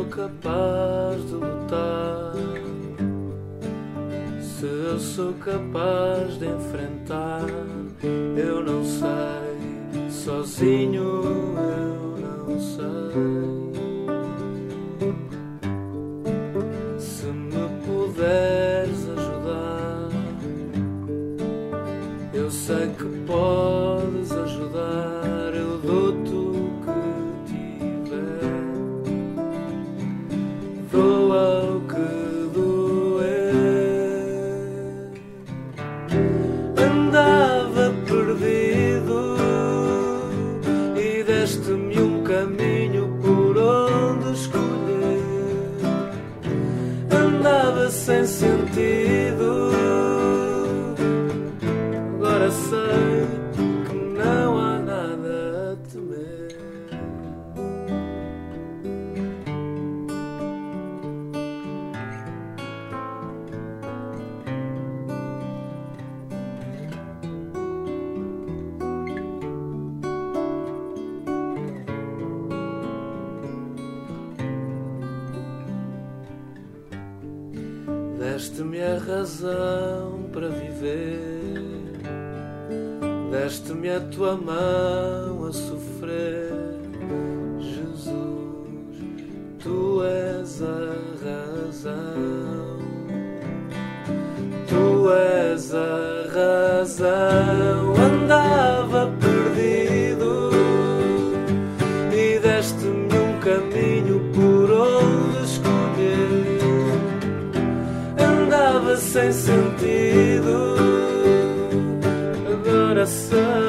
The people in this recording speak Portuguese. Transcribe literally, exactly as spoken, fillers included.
capaz de lutar, se eu sou capaz de enfrentar, eu não sei, sozinho eu não sei. Se me puderes ajudar, eu sei que podes ajudar, eu dou-te o que tiver, doa o que doer. Andava perdido e deste-me um caminho por onde escolher. Andava sem sentido, agora sei que não há nada a temer. Deste-me a razão para viver, deste-me a tua mão a sofrer. Jesus, tu és a razão, tu és a razão. Andava perdido e deste-me um caminho por onde escolher. Andava sem sentido, agora sei